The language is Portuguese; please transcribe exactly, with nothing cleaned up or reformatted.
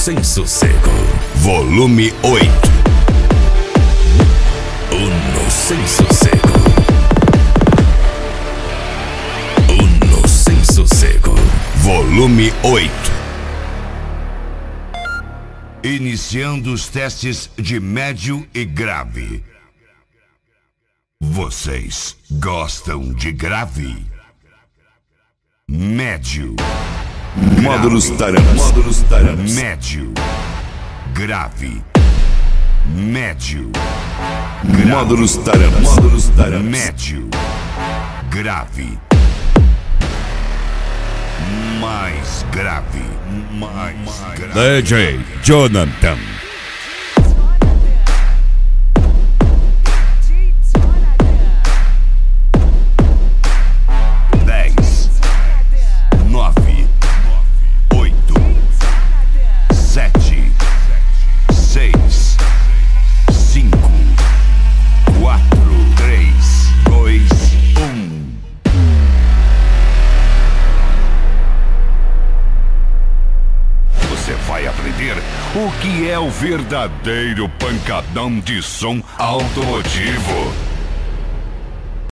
Sem Sossego, volume oito. Uno Sem Sossego. Uno Sem Sossego, volume oito. Iniciando os testes de médio e grave. Vocês gostam de grave? Médio. Módulos Taranas. Módulos Taranas. Médio. Grave. Médio. Módulos Taranas. Módulos Taranas. Médio. Grave. Mais grave. Mais grave. D J Jonathan. O que é o verdadeiro pancadão de som automotivo?